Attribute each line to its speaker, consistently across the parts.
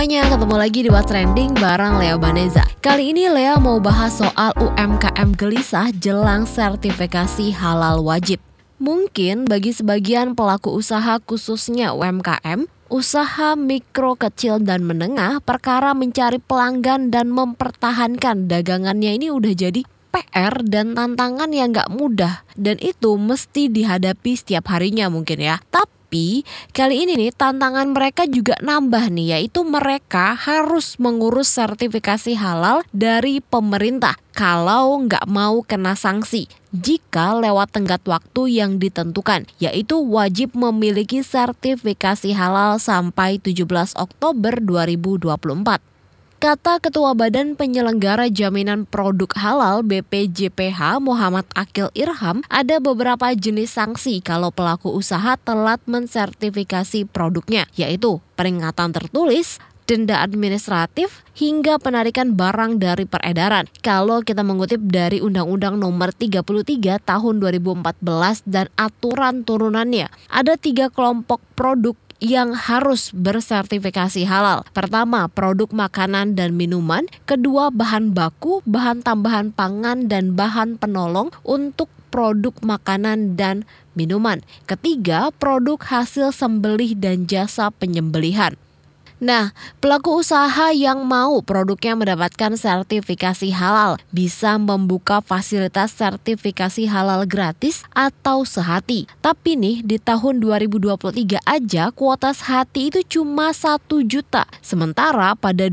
Speaker 1: semuanya, ketemu lagi di What's Trending bareng Lea Baneza. Kali ini Lea mau bahas soal UMKM gelisah jelang sertifikasi halal wajib. Mungkin bagi sebagian pelaku usaha khususnya UMKM, usaha mikro, kecil, dan menengah, perkara mencari pelanggan dan mempertahankan dagangannya ini udah jadi PR dan tantangan yang gak mudah. Dan itu mesti dihadapi setiap harinya mungkin ya. Tapi kali ini nih tantangan mereka juga nambah nih, yaitu mereka harus mengurus sertifikasi halal dari pemerintah kalau nggak mau kena sanksi jika lewat tenggat waktu yang ditentukan, yaitu wajib memiliki sertifikasi halal sampai 17 Oktober 2024. Kata Ketua Badan Penyelenggara Jaminan Produk Halal BPJPH Muhammad Akil Irham, ada beberapa jenis sanksi kalau pelaku usaha telat mensertifikasi produknya, yaitu peringatan tertulis, denda administratif, hingga penarikan barang dari peredaran. Kalau kita mengutip dari Undang-Undang Nomor 33 Tahun 2014 dan aturan turunannya, ada 3 kelompok produk yang harus bersertifikasi halal. Pertama, produk makanan dan minuman. Kedua, bahan baku, bahan tambahan pangan, dan bahan penolong untuk produk makanan dan minuman. Ketiga, produk hasil sembelih dan jasa penyembelihan. Nah, pelaku usaha yang mau produknya mendapatkan sertifikasi halal bisa membuka fasilitas sertifikasi halal gratis atau sehati. Tapi nih, di tahun 2023 aja kuota sehati itu cuma 1 juta. Sementara pada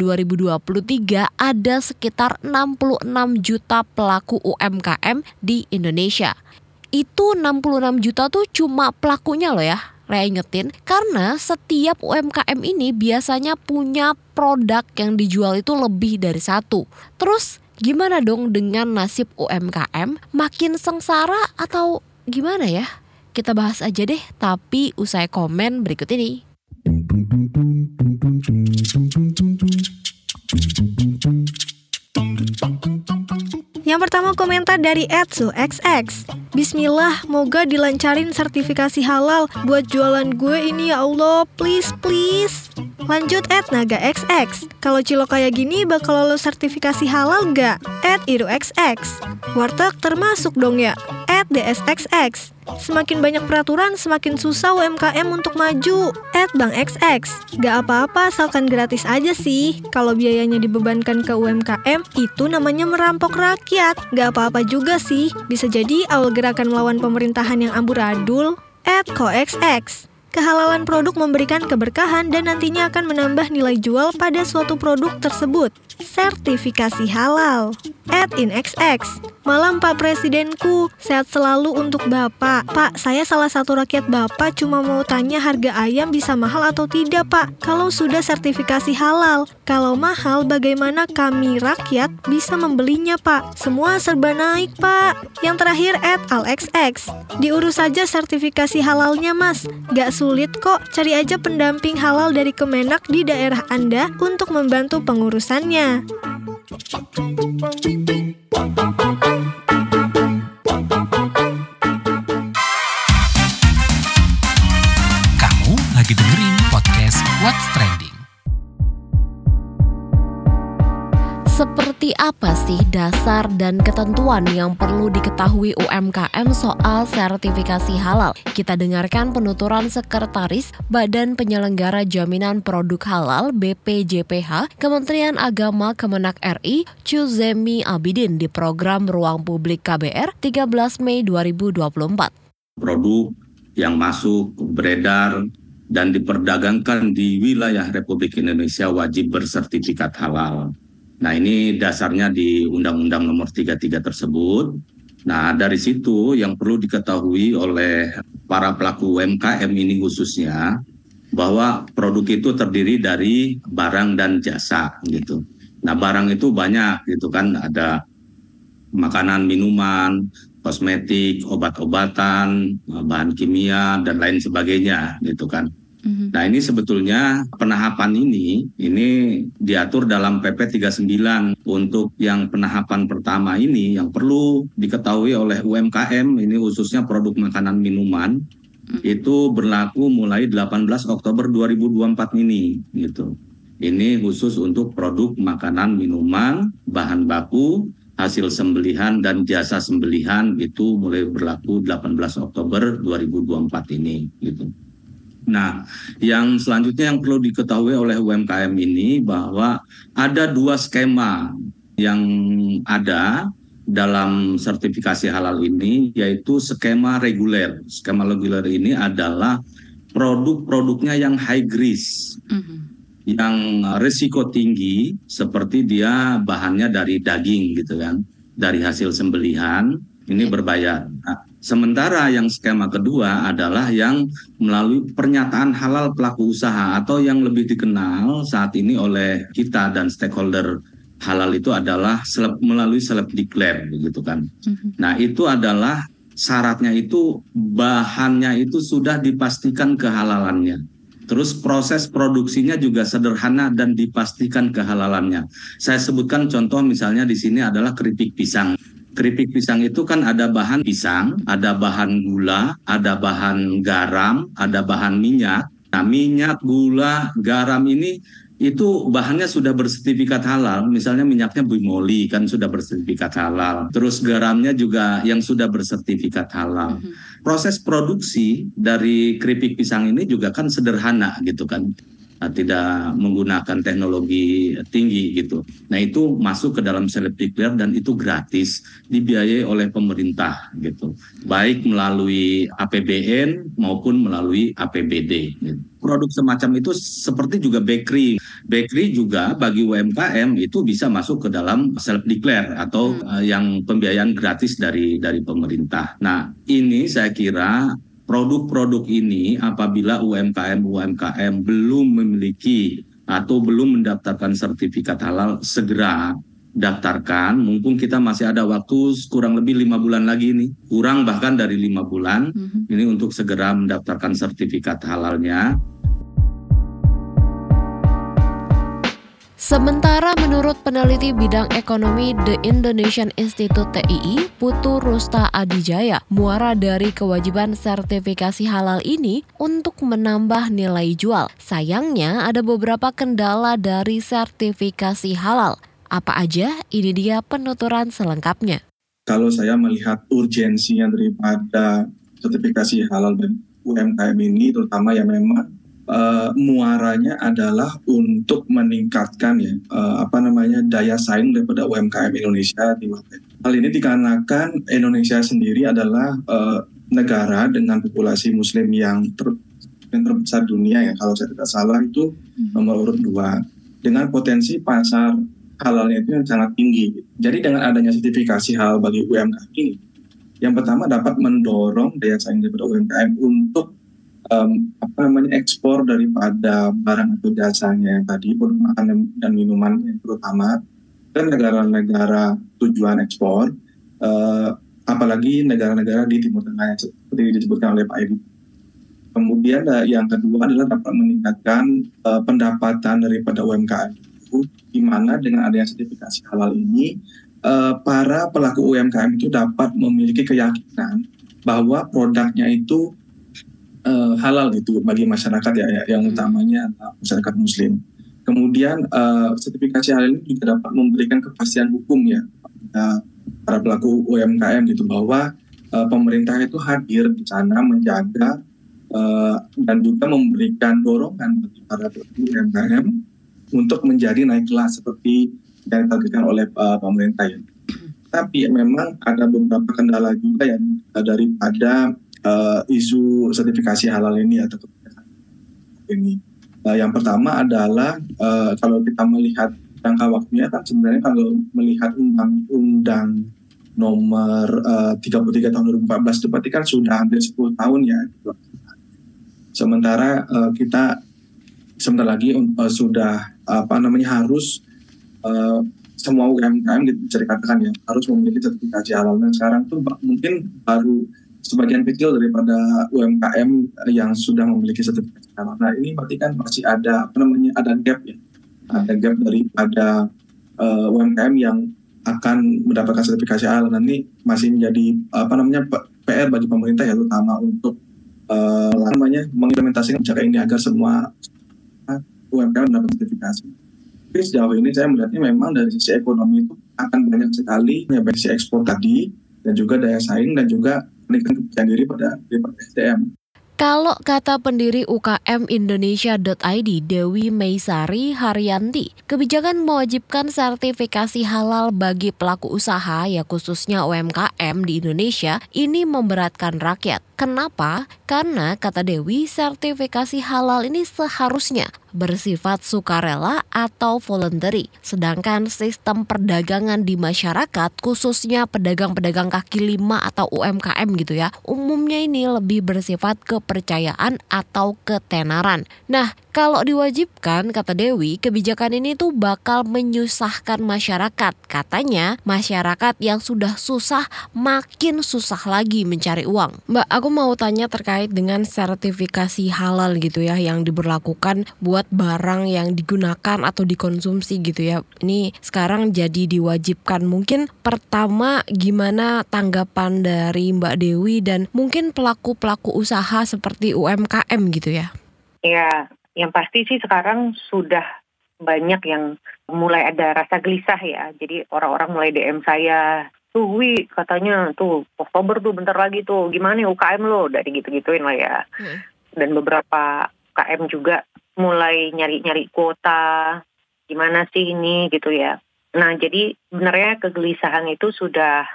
Speaker 1: 2023 ada sekitar 66 juta pelaku UMKM di Indonesia. Itu 66 juta tuh cuma pelakunya loh ya. Lea ingetin, karena setiap UMKM ini biasanya punya produk yang dijual itu lebih dari 1. Terus gimana dong dengan nasib UMKM? Makin sengsara atau gimana ya? Kita bahas aja deh, tapi usai komen berikut ini.
Speaker 2: Yang pertama komentar dari @suxx. Bismillah, moga dilancarin sertifikasi halal buat jualan gue ini ya Allah, please. Lanjut @nagaxx. Kalau cilok kayak gini bakal lolos sertifikasi halal gak? @iruxx. Warteg termasuk dong ya? @dsxx. Semakin banyak peraturan, semakin susah UMKM untuk maju. @bankxx. Gak apa-apa asalkan gratis aja sih. Kalau biayanya dibebankan ke UMKM, itu namanya merampok rakyat. Gak apa-apa juga sih. Bisa jadi awal gerakan melawan pemerintahan yang amburadul. @koxx. Kehalalan produk memberikan keberkahan dan nantinya akan menambah nilai jual pada suatu produk tersebut. Sertifikasi halal. @inxx. Malam Pak Presidenku, sehat selalu untuk Bapak. Pak, saya salah satu rakyat Bapak, cuma mau tanya harga ayam bisa mahal atau tidak Pak, kalau sudah sertifikasi halal. Kalau mahal, bagaimana kami rakyat bisa membelinya Pak? Semua serba naik Pak. Yang terakhir @alxx. Diurus saja sertifikasi halalnya Mas. Gak sulit kok, cari aja pendamping halal dari Kemenak di daerah Anda untuk membantu pengurusannya.
Speaker 3: Kamu lagi dengerin podcast What's Trending.
Speaker 1: Seperti apa sih dasar dan ketentuan yang perlu diketahui UMKM soal sertifikasi halal? Kita dengarkan penuturan Sekretaris Badan Penyelenggara Jaminan Produk Halal BPJPH Kementerian Agama Kemenak RI Chuzemi Abidin di program Ruang Publik KBR 13 Mei 2024.
Speaker 4: Produk yang masuk, beredar, dan diperdagangkan di wilayah Republik Indonesia wajib bersertifikat halal. Nah, ini dasarnya di Undang-Undang Nomor 33 tersebut. Nah, dari situ yang perlu diketahui oleh para pelaku UMKM ini khususnya, bahwa produk itu terdiri dari barang dan jasa gitu. Nah, barang itu banyak gitu kan, ada makanan, minuman, kosmetik, obat-obatan, bahan kimia, dan lain sebagainya gitu kan. Nah, ini sebetulnya penahapan ini diatur dalam PP 39 untuk yang penahapan pertama ini yang perlu diketahui oleh UMKM ini khususnya produk makanan minuman itu berlaku mulai 18 Oktober 2024 ini gitu. Ini khusus untuk produk makanan, minuman, bahan baku, hasil sembelihan dan jasa sembelihan itu mulai berlaku 18 Oktober 2024 ini gitu. Nah, yang selanjutnya yang perlu diketahui oleh UMKM ini bahwa ada 2 skema yang ada dalam sertifikasi halal ini, yaitu skema reguler. Skema reguler ini adalah produk-produknya yang high risk, yang risiko tinggi, seperti dia bahannya dari daging gitu kan, dari hasil sembelihan, ini berbayar. Nah, sementara yang skema kedua adalah yang melalui pernyataan halal pelaku usaha, atau yang lebih dikenal saat ini oleh kita dan stakeholder halal itu adalah melalui self declare gitu kan. Nah, itu adalah syaratnya itu bahannya itu sudah dipastikan kehalalannya. Terus proses produksinya juga sederhana dan dipastikan kehalalannya. Saya sebutkan contoh misalnya di sini adalah keripik pisang. Keripik pisang itu kan ada bahan pisang, ada bahan gula, ada bahan garam, ada bahan minyak. Nah, minyak, gula, garam ini itu bahannya sudah bersertifikat halal. Misalnya minyaknya Bimoli kan sudah bersertifikat halal. Terus garamnya juga yang sudah bersertifikat halal. Proses produksi dari keripik pisang ini juga kan sederhana gitu kan. Tidak menggunakan teknologi tinggi gitu. Nah, itu masuk ke dalam self declare dan itu gratis, dibiayai oleh pemerintah gitu. Baik melalui APBN maupun melalui APBD gitu. Produk semacam itu seperti juga bakery. Bakery juga bagi UMKM itu bisa masuk ke dalam self declare atau yang pembiayaan gratis dari pemerintah. Nah, ini saya kira produk-produk ini apabila UMKM belum memiliki atau belum mendaftarkan sertifikat halal, segera daftarkan. Mumpung kita masih ada waktu kurang lebih 5 bulan lagi nih, kurang bahkan dari 5 bulan, ini untuk segera mendaftarkan sertifikat halalnya.
Speaker 1: Sementara menurut peneliti bidang ekonomi The Indonesian Institute TII, Putu Rusta Adijaya, muara dari kewajiban sertifikasi halal ini untuk menambah nilai jual. Sayangnya ada beberapa kendala dari sertifikasi halal. Apa aja? Ini dia penuturan selengkapnya.
Speaker 5: Kalau saya melihat urgensinya daripada sertifikasi halal dan UMKM ini, terutama yang memang muaranya adalah untuk meningkatkan daya saing daripada UMKM Indonesia di market. Hal ini dikarenakan Indonesia sendiri adalah negara dengan populasi Muslim yang terbesar dunia ya, kalau saya tidak salah itu nomor urut 2, dengan potensi pasar halalnya itu yang sangat tinggi. Jadi dengan adanya sertifikasi halal bagi UMKM ini, yang pertama dapat mendorong daya saing daripada UMKM untuk ekspor daripada barang atau jasanya yang tadi, produk makanan dan minuman yang terutama ke negara-negara tujuan ekspor, apalagi negara-negara di Timur Tengah yang seperti disebutkan oleh Pak Edi. Kemudian yang kedua adalah dapat meningkatkan pendapatan daripada UMKM itu, di mana dengan adanya sertifikasi halal ini, para pelaku UMKM itu dapat memiliki keyakinan bahwa produknya itu halal gitu bagi masyarakat yang utamanya masyarakat Muslim. Kemudian sertifikasi halal ini juga dapat memberikan kepastian hukum ya para pelaku UMKM gitu, bahwa pemerintah itu hadir di sana menjaga dan juga memberikan dorongan bagi para pelaku UMKM untuk menjadi naik kelas seperti yang ditargetkan oleh pemerintah ya. Tapi memang ada beberapa kendala juga yang daripada isu sertifikasi halal ini atau ini. Yang pertama adalah kalau kita melihat jangka waktunya kan sebenarnya kalau melihat undang-undang nomor 33 tahun 2014 itu berarti kan sudah hampir 10 tahun ya. Sementara kita sebentar lagi sudah harus semua UMKM bisa dikatakan ya harus memiliki sertifikasi halal. Dan sekarang tuh mungkin baru sebagian kecil daripada UMKM yang sudah memiliki sertifikasi halal. Nah, ini berarti kan masih ada ada gap ya. Ada gap daripada UMKM yang akan mendapatkan sertifikasi halal. Nah, ini masih menjadi PR bagi pemerintah ya, terutama untuk mengimplementasikan kebijakan ini agar semua UMKM mendapat sertifikasi. Tapi sejauh ini saya melihatnya memang dari sisi ekonomi itu akan banyak sekali ya, baik sisi ekspor tadi dan juga daya saing dan juga meningkatkan kepercayaan diri pada SDM.
Speaker 1: Kalau kata pendiri UKM Indonesia.id Dewi Meisari Haryanti, kebijakan mewajibkan sertifikasi halal bagi pelaku usaha ya khususnya UMKM di Indonesia ini memberatkan rakyat. Kenapa? Karena kata Dewi, sertifikasi halal ini seharusnya bersifat sukarela atau voluntary. Sedangkan sistem perdagangan di masyarakat, khususnya pedagang-pedagang kaki lima atau UMKM gitu ya, umumnya ini lebih bersifat kepercayaan atau ketenaran. Nah, kalau diwajibkan, kata Dewi, kebijakan ini tuh bakal menyusahkan masyarakat. Katanya, masyarakat yang sudah susah makin susah lagi mencari uang. Mbak, aku mau tanya terkait dengan sertifikasi halal gitu ya yang diberlakukan buat barang yang digunakan atau dikonsumsi gitu ya. Ini sekarang jadi diwajibkan. Mungkin pertama gimana tanggapan dari Mbak Dewi dan mungkin pelaku-pelaku usaha seperti UMKM gitu ya?
Speaker 6: Ya, yang pasti sih sekarang sudah banyak yang mulai ada rasa gelisah ya. Jadi orang-orang mulai DM saya, tuh Wi katanya tuh Oktober tuh bentar lagi tuh, gimana ya UKM lo? Dari gitu-gituin lah ya. Dan beberapa UKM juga mulai nyari-nyari kuota, gimana sih ini gitu ya. Nah jadi sebenarnya kegelisahan itu sudah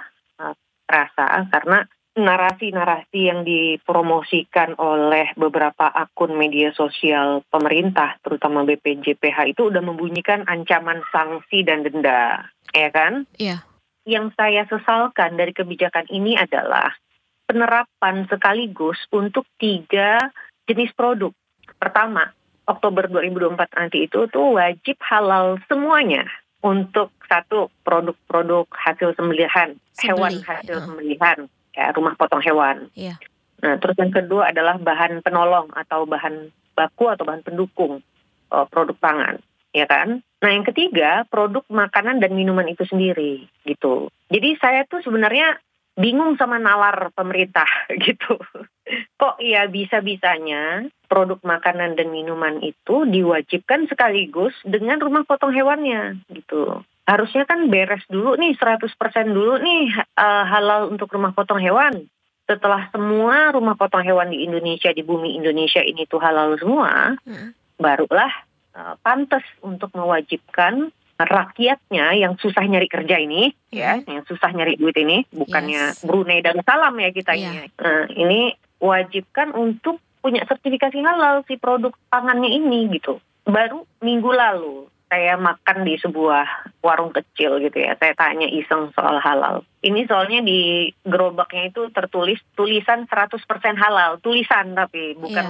Speaker 6: terasa karena narasi-narasi yang dipromosikan oleh beberapa akun media sosial pemerintah, terutama BPJPH itu udah membunyikan ancaman sanksi dan denda, ya kan?
Speaker 1: Iya.
Speaker 6: Yang saya sesalkan dari kebijakan ini adalah penerapan sekaligus untuk 3 jenis produk. Pertama, Oktober 2024 nanti itu tuh wajib halal semuanya. Untuk 1, produk-produk hasil sembelihan, hewan hasil sembelihan, ya, rumah potong hewan.
Speaker 1: Iya.
Speaker 6: Nah, terus yang kedua adalah bahan penolong atau bahan baku atau bahan pendukung produk pangan, ya kan? Nah, yang ketiga, produk makanan dan minuman itu sendiri, gitu. Jadi saya tuh sebenarnya bingung sama nalar pemerintah, gitu. Kok ya bisa-bisanya produk makanan dan minuman itu diwajibkan sekaligus dengan rumah potong hewannya, gitu. Harusnya kan beres dulu nih, 100% dulu nih halal untuk rumah potong hewan. Setelah semua rumah potong hewan di Indonesia, di bumi Indonesia ini tuh halal semua, barulah pantas untuk mewajibkan rakyatnya yang susah nyari kerja ini, ya, yang susah nyari duit ini, bukannya Brunei Darussalam ya kita ini. Ini wajibkan untuk punya sertifikasi halal si produk pangannya ini gitu. Baru minggu lalu saya makan di sebuah warung kecil gitu ya, saya tanya iseng soal halal. Ini soalnya di gerobaknya itu tertulis tulisan 100% halal, tulisan tapi bukan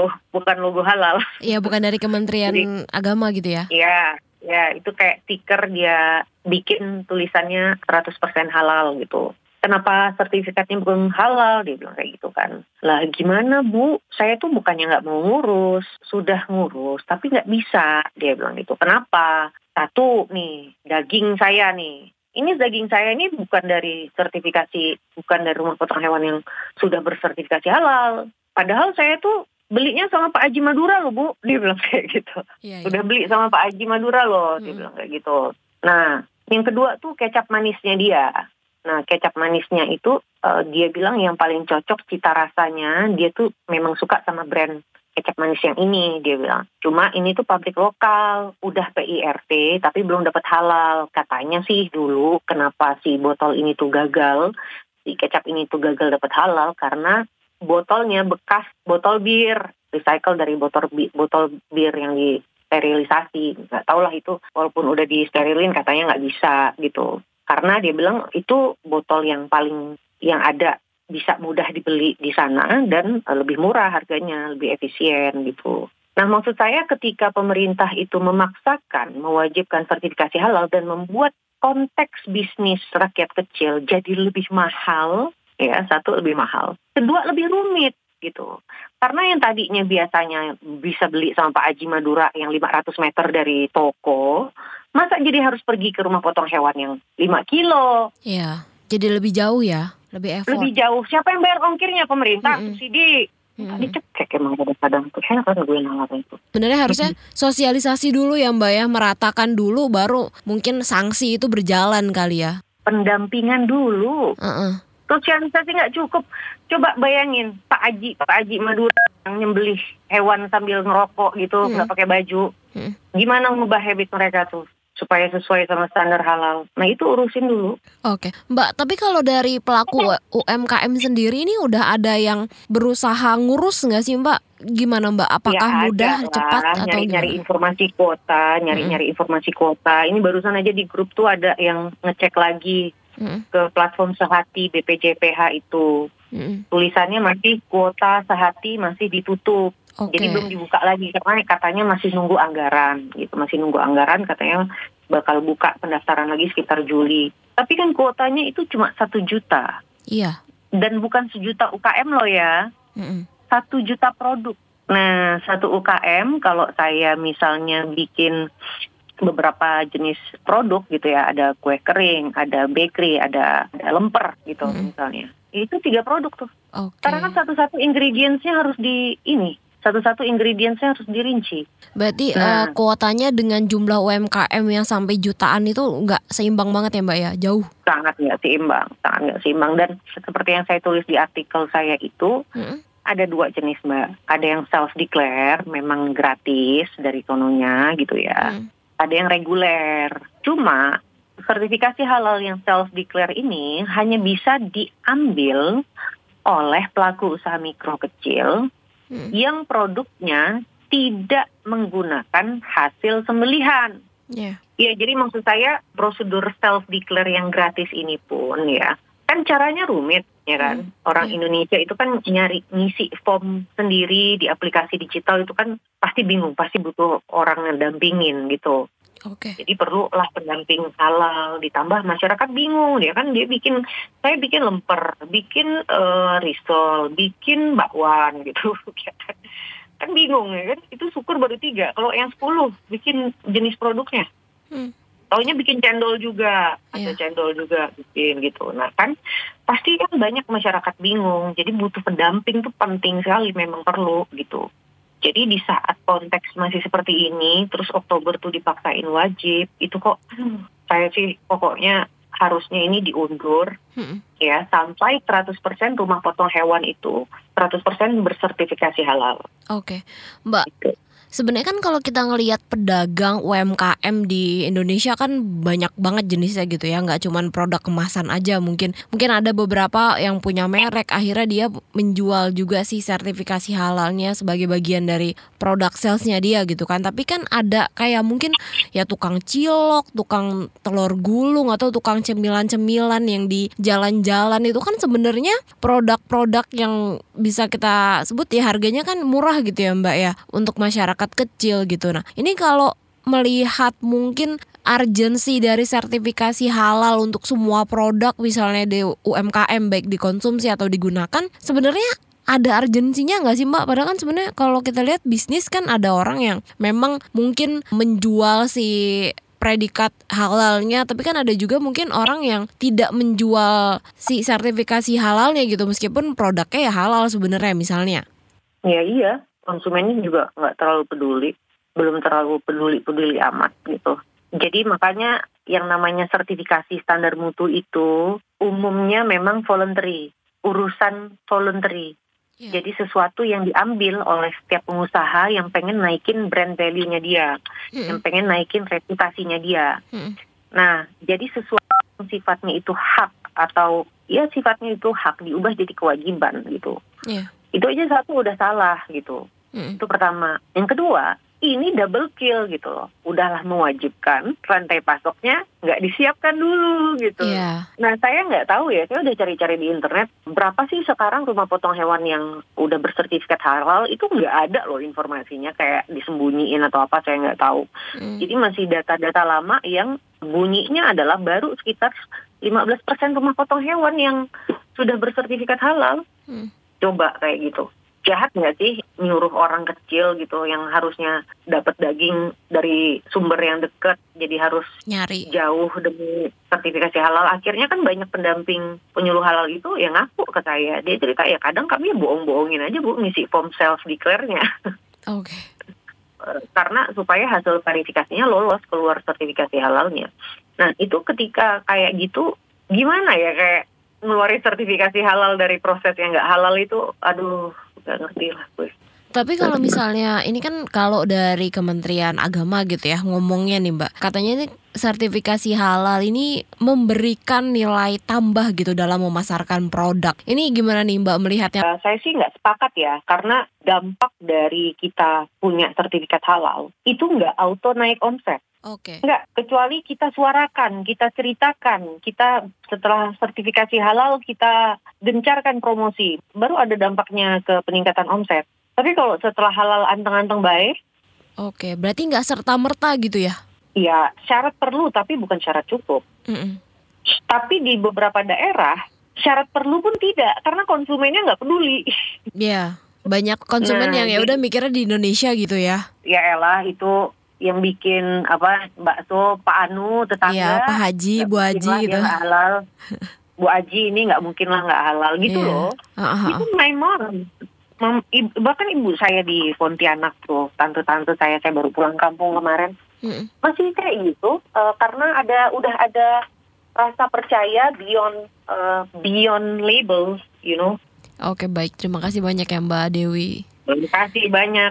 Speaker 6: logo halal.
Speaker 1: Iya, bukan dari Kementerian Agama gitu ya?
Speaker 6: Iya, ya itu kayak stiker dia bikin tulisannya 100% halal gitu. Kenapa sertifikatnya bukan halal? Dia bilang kayak gitu kan. Lah gimana Bu? Saya tuh bukannya nggak mau ngurus, sudah ngurus, tapi nggak bisa. Dia bilang gitu. Kenapa? 1 nih, daging saya nih. Ini daging saya ini bukan dari sertifikasi, bukan dari rumah potong hewan yang sudah bersertifikasi halal. Padahal saya tuh belinya sama Pak Haji Madura loh Bu. Dia bilang kayak gitu. Udah beli sama Pak Haji Madura loh. Dia bilang kayak gitu. Nah, yang kedua tuh kecap manisnya dia. Nah, kecap manisnya itu dia bilang yang paling cocok cita rasanya, dia tuh memang suka sama brand kecap manis yang ini, dia bilang. Cuma ini tuh pabrik lokal, udah PIRT, tapi belum dapat halal. Katanya sih dulu kenapa si botol ini tuh gagal, si kecap ini tuh gagal dapat halal, karena botolnya bekas botol bir, recycle dari botol bir yang disterilisasi. Nggak tahu lah itu, walaupun udah disterilin katanya nggak bisa gitu. Karena dia bilang itu botol yang ada bisa mudah dibeli di sana dan lebih murah harganya, lebih efisien gitu. Nah maksud saya ketika pemerintah itu memaksakan mewajibkan sertifikasi halal dan membuat konteks bisnis rakyat kecil jadi lebih mahal, ya 1 lebih mahal, 2 lebih rumit gitu. Karena yang tadinya biasanya bisa beli sama Pak Haji Madura yang 500 meter dari toko, masa jadi harus pergi ke rumah potong hewan yang 5 kilo?
Speaker 1: Iya, jadi lebih jauh ya, lebih effort.
Speaker 6: Lebih jauh. Siapa yang bayar ongkirnya? Pemerintah, subsidi. Dicekek emang kadang-kadang tuh heran gue nalarnya itu.
Speaker 1: Sebenarnya harusnya sosialisasi dulu ya Mbak ya, meratakan dulu baru mungkin sanksi itu berjalan kali ya.
Speaker 6: Pendampingan dulu. Sosialisasi nggak cukup. Coba bayangin Pak Haji Madura yang nyembelih hewan sambil ngerokok gitu, nggak pakai baju. Gimana ngubah habit mereka tuh supaya sesuai sama standar halal? Nah itu urusin dulu.
Speaker 1: Oke, Mbak, tapi kalau dari pelaku UMKM sendiri ini udah ada yang berusaha ngurus nggak sih Mbak? Gimana Mbak? Apakah
Speaker 6: Ya,
Speaker 1: mudah,
Speaker 6: ada
Speaker 1: cepat
Speaker 6: lah,
Speaker 1: atau
Speaker 6: nyari
Speaker 1: gimana?
Speaker 6: nyari informasi kuota. Ini barusan aja di grup tuh ada yang ngecek lagi ke platform Sehati BPJPH itu. Tulisannya masih kuota Sehati masih ditutup.
Speaker 1: Oke.
Speaker 6: Jadi belum dibuka lagi karena katanya masih nunggu anggaran gitu. Masih nunggu anggaran, katanya bakal buka pendaftaran lagi sekitar Juli. Tapi kan kuotanya itu cuma 1 juta.
Speaker 1: Iya.
Speaker 6: Dan bukan 1 juta UKM loh ya. 1 juta produk. Nah, 1 UKM kalau saya misalnya bikin beberapa jenis produk gitu ya, ada kue kering, ada bakery, ada lemper gitu misalnya. Itu 3 produk tuh.
Speaker 1: Oke.
Speaker 6: Karena kan satu-satu ingredientsnya harus satu-satu ingredientsnya harus dirinci.
Speaker 1: Berarti kuotanya dengan jumlah UMKM yang sampai jutaan itu nggak seimbang banget ya Mbak ya? Jauh.
Speaker 6: Sangat nggak seimbang. Dan seperti yang saya tulis di artikel saya itu, ada 2 jenis Mbak. Ada yang self-declare, memang gratis dari sononya gitu ya. Ada yang reguler. Cuma sertifikasi halal yang self-declare ini hanya bisa diambil oleh pelaku usaha mikro kecil yang produknya tidak menggunakan hasil sembelihan. Ya, jadi maksud saya prosedur self-declare yang gratis ini pun ya, kan caranya rumit ya kan. Orang Indonesia itu kan ngisi form sendiri di aplikasi digital itu kan pasti bingung, pasti butuh orang ngedampingin gitu. Jadi perlulah pendamping halal, ditambah masyarakat bingung dia saya bikin lemper, bikin risol, bikin bakwan gitu. Kan bingung ya kan, itu syukur baru 3, kalau yang 10 bikin jenis produknya. Taunya bikin cendol juga, ada cendol juga bikin gitu. Nah kan pasti kan banyak masyarakat bingung, jadi butuh pendamping tuh penting sekali, memang perlu gitu. Jadi di saat konteks masih seperti ini, terus Oktober tuh dipaksain wajib, itu kok saya sih pokoknya harusnya ini diundur ya sampai 100% rumah potong hewan itu 100% bersertifikasi halal.
Speaker 1: Oke, Mbak.
Speaker 6: Gitu.
Speaker 1: Sebenarnya kan kalau kita ngelihat pedagang UMKM di Indonesia kan banyak banget jenisnya gitu ya, nggak cuman produk kemasan aja, mungkin ada beberapa yang punya merek akhirnya dia menjual juga sih sertifikasi halalnya sebagai bagian dari produk salesnya dia gitu kan. Tapi kan ada kayak mungkin ya tukang cilok, tukang telur gulung atau tukang cemilan-cemilan yang di jalan-jalan itu kan sebenarnya produk-produk yang bisa kita sebut ya harganya kan murah gitu ya Mbak ya untuk masyarakat kecil gitu. Nah ini kalau melihat mungkin urgensi dari sertifikasi halal untuk semua produk misalnya di UMKM baik dikonsumsi atau digunakan, sebenarnya ada urgensinya nggak sih Mbak? Padahal kan sebenarnya kalau kita lihat bisnis kan ada orang yang memang mungkin menjual si predikat halalnya, tapi kan ada juga mungkin orang yang tidak menjual si sertifikasi halalnya gitu meskipun produknya ya halal sebenarnya misalnya.
Speaker 6: Ya iya, konsumennya juga nggak terlalu peduli, belum terlalu peduli amat gitu. Jadi makanya yang namanya sertifikasi standar mutu itu umumnya memang voluntary, urusan voluntary. Jadi sesuatu yang diambil oleh setiap pengusaha yang pengen naikin brand value-nya dia, yang pengen naikin reputasinya dia. Nah, jadi sesuatu yang sifatnya itu hak atau ya sifatnya itu hak diubah jadi kewajiban gitu. Itu aja satu udah salah gitu. Itu pertama. Yang kedua, ini double kill gitu loh. Udahlah mewajibkan, rantai pasoknya nggak disiapkan dulu gitu. Nah saya nggak tahu ya, saya udah cari-cari di internet berapa sih sekarang rumah potong hewan yang udah bersertifikat halal, itu nggak ada loh informasinya, kayak disembunyiin atau apa saya nggak tahu. Jadi masih data-data lama yang bunyinya adalah baru sekitar 15% rumah potong hewan yang sudah bersertifikat halal. Coba kayak gitu. jahat nggak sih nyuruh orang kecil gitu yang harusnya dapat daging dari sumber yang dekat jadi harus
Speaker 1: Nyari.
Speaker 6: jauh demi sertifikasi halal. Akhirnya kan banyak pendamping penyuluh halal itu yang ngaku ke saya. Dia cerita ya kadang kami bohong-bohongin aja Bu ngisi form self declare-nya.
Speaker 1: Oke.
Speaker 6: Karena supaya hasil verifikasinya lolos keluar sertifikasi halalnya. Nah itu ketika kayak gitu gimana ya kayak ngeluarin sertifikasi halal dari proses yang nggak halal itu, aduh nggak ngerti lah gue.
Speaker 1: Tapi kalau misalnya ini kan kalau dari Kementerian Agama gitu ya ngomongnya nih Mbak, katanya ini sertifikasi halal ini memberikan nilai tambah gitu dalam memasarkan produk. Ini gimana nih Mbak melihatnya?
Speaker 6: Saya sih nggak sepakat ya, karena dampak dari kita punya sertifikat halal itu nggak auto naik omset.
Speaker 1: Oke.
Speaker 6: Enggak, kecuali kita suarakan, kita ceritakan, kita setelah sertifikasi halal kita gencarkan promosi, baru ada dampaknya ke peningkatan omset. Tapi kalau setelah halal anteng-anteng baik,
Speaker 1: Oke, berarti nggak serta-merta gitu ya?
Speaker 6: ya syarat perlu tapi bukan syarat cukup.
Speaker 1: Mm-mm.
Speaker 6: Tapi di beberapa daerah syarat perlu pun tidak, karena konsumennya nggak peduli.
Speaker 1: Ya, banyak konsumen
Speaker 6: Nah,
Speaker 1: yang ya udah mikirnya di Indonesia gitu ya?
Speaker 6: Ya elah itu yang bikin bakso Pak Anu tetangga.
Speaker 1: Iya, Pak Haji,
Speaker 6: nggak
Speaker 1: Bu
Speaker 6: mungkin
Speaker 1: Haji
Speaker 6: lah
Speaker 1: gitu.
Speaker 6: dia nggak halal. Bu Haji ini nggak mungkin lah nggak halal gitu
Speaker 1: Iya.
Speaker 6: loh. Itu memang bahkan ibu saya di Pontianak tuh, tante-tante saya baru pulang kampung kemarin, masih kayak gitu karena udah ada rasa percaya beyond labels, you know.
Speaker 1: Oke, baik. Terima kasih banyak ya Mbak Dewi.
Speaker 6: Terima kasih banyak.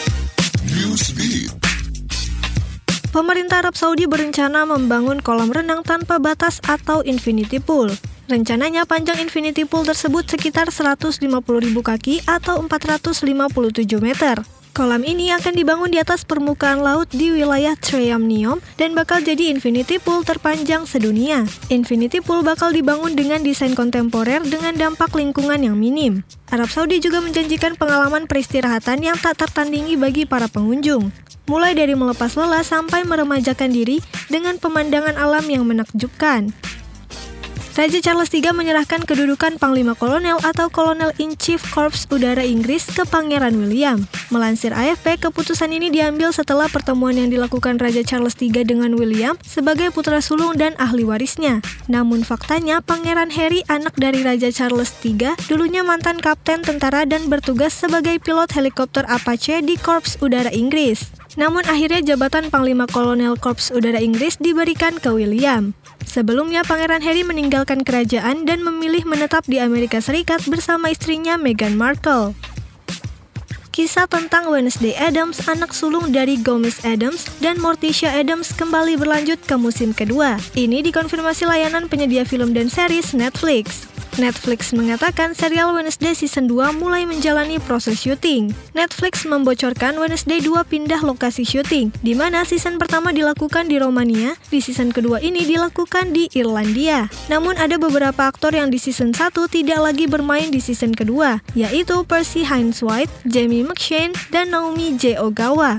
Speaker 2: Pemerintah Arab Saudi berencana membangun kolam renang tanpa batas atau infinity pool. Rencananya panjang infinity pool tersebut sekitar 150.000 kaki atau 457 meter. Kolam ini akan dibangun di atas permukaan laut di wilayah Treyam Neom dan bakal jadi infinity pool terpanjang sedunia. Infinity pool bakal dibangun dengan desain kontemporer dengan dampak lingkungan yang minim. Arab Saudi juga menjanjikan pengalaman peristirahatan yang tak tertandingi bagi para pengunjung. Mulai dari melepas lelah sampai meremajakan diri dengan pemandangan alam yang menakjubkan. Raja Charles III menyerahkan kedudukan Panglima Kolonel atau Kolonel in Chief Korps Udara Inggris ke Pangeran William. Melansir AFP, keputusan ini diambil setelah pertemuan yang dilakukan Raja Charles III dengan William sebagai putra sulung dan ahli warisnya. Namun faktanya, Pangeran Harry, anak dari Raja Charles III, dulunya mantan kapten tentara dan bertugas sebagai pilot helikopter Apache di Korps Udara Inggris. Namun akhirnya jabatan Panglima Kolonel Korps Udara Inggris diberikan ke William. Sebelumnya, Pangeran Harry meninggalkan kerajaan dan memilih menetap di Amerika Serikat bersama istrinya Meghan Markle. Kisah tentang Wednesday Addams, anak sulung dari Gomez Addams dan Morticia Addams, kembali berlanjut ke musim kedua. Ini dikonfirmasi layanan penyedia film dan series Netflix. Netflix mengatakan serial Wednesday Season 2 mulai menjalani proses syuting. Netflix membocorkan Wednesday 2 pindah lokasi syuting, di mana season pertama dilakukan di Romania, di season kedua ini dilakukan di Irlandia. Namun ada beberapa aktor yang di season 1 tidak lagi bermain di season kedua, yaitu Percy Hines-White, Jamie McShane, dan Naomi J. Ogawa.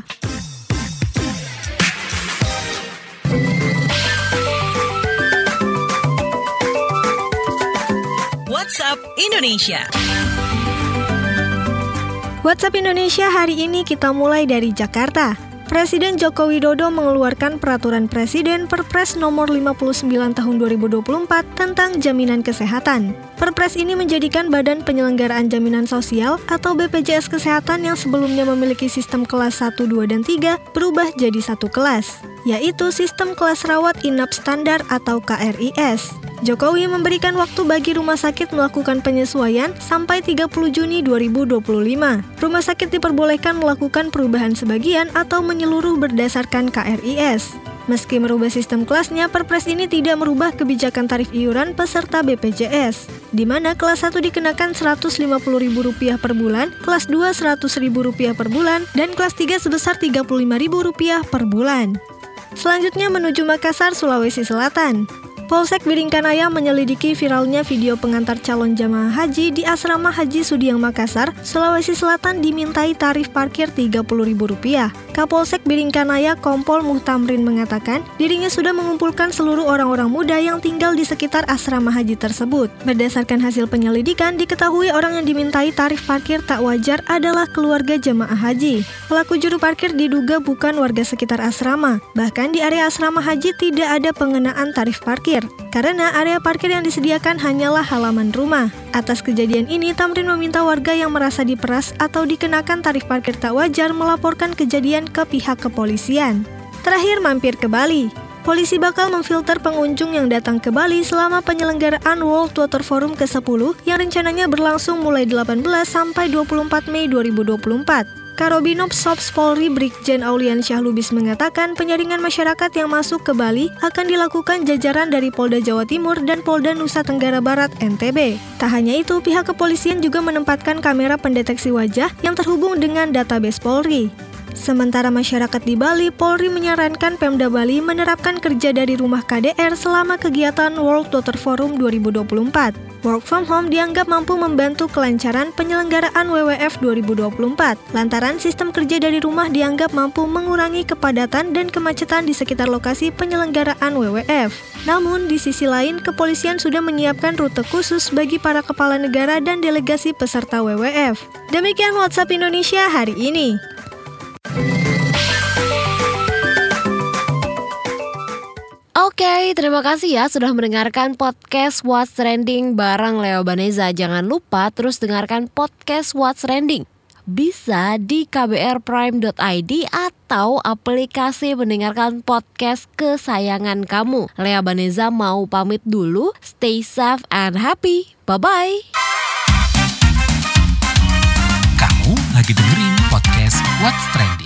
Speaker 7: WhatsApp Indonesia.
Speaker 2: WhatsApp Indonesia hari ini kita mulai dari Jakarta. Presiden Joko Widodo mengeluarkan Peraturan Presiden Perpres nomor 59 tahun 2024 tentang jaminan kesehatan. Perpres ini menjadikan Badan Penyelenggaraan Jaminan Sosial atau BPJS Kesehatan yang sebelumnya memiliki sistem kelas 1, 2, dan 3 berubah jadi satu kelas, yaitu sistem kelas rawat inap standar atau KRIS. Jokowi memberikan waktu bagi rumah sakit melakukan penyesuaian sampai 30 Juni 2025. Rumah sakit diperbolehkan melakukan perubahan sebagian atau menyeluruh berdasarkan KRIS. Meski merubah sistem kelasnya, Perpres ini tidak merubah kebijakan tarif iuran peserta BPJS, di mana kelas 1 dikenakan Rp150.000 per bulan, kelas 2 Rp100.000 per bulan, dan kelas 3 sebesar Rp35.000 per bulan. Selanjutnya menuju Makassar, Sulawesi Selatan. Polsek Biringkanaya menyelidiki viralnya video pengantar calon jamaah haji di Asrama Haji Sudiang Makassar, Sulawesi Selatan dimintai tarif parkir Rp30.000. Kapolsek Biringkanaya Kompol Muhtamrin mengatakan dirinya sudah mengumpulkan seluruh orang-orang muda yang tinggal di sekitar asrama haji tersebut. Berdasarkan hasil penyelidikan, diketahui orang yang dimintai tarif parkir tak wajar adalah keluarga jamaah haji. Pelaku juru parkir diduga bukan warga sekitar asrama. Bahkan di area asrama haji tidak ada pengenaan tarif parkir, karena area parkir yang disediakan hanyalah halaman rumah. Atas kejadian ini, Tamrin meminta warga yang merasa diperas atau dikenakan tarif parkir tak wajar melaporkan kejadian ke pihak kepolisian. Terakhir, mampir ke Bali. Polisi bakal memfilter pengunjung yang datang ke Bali selama penyelenggaraan World Water Forum ke-10 yang rencananya berlangsung mulai 18 sampai 24 Mei 2024. Karobinops Sops Polri Brigjen Aulian Syahlubis mengatakan penyaringan masyarakat yang masuk ke Bali akan dilakukan jajaran dari Polda Jawa Timur dan Polda Nusa Tenggara Barat (NTB). Tak hanya itu, pihak kepolisian juga menempatkan kamera pendeteksi wajah yang terhubung dengan database Polri. Sementara masyarakat di Bali, Polri menyarankan Pemda Bali menerapkan kerja dari rumah KDR selama kegiatan World Water Forum 2024. Work from home dianggap mampu membantu kelancaran penyelenggaraan WWF 2024, lantaran sistem kerja dari rumah dianggap mampu mengurangi kepadatan dan kemacetan di sekitar lokasi penyelenggaraan WWF. Namun, di sisi lain, kepolisian sudah menyiapkan rute khusus bagi para kepala negara dan delegasi peserta WWF. Demikian WhatsApp Indonesia hari ini.
Speaker 1: Oke, terima kasih ya sudah mendengarkan podcast What's Trending bareng Leo Baneza. Jangan lupa terus dengarkan podcast What's Trending. Bisa di kbrprime.id atau aplikasi mendengarkan podcast kesayangan kamu. Leo Baneza mau pamit dulu. Stay safe and happy. Bye-bye.
Speaker 3: Kamu lagi dengerin podcast What's Trending.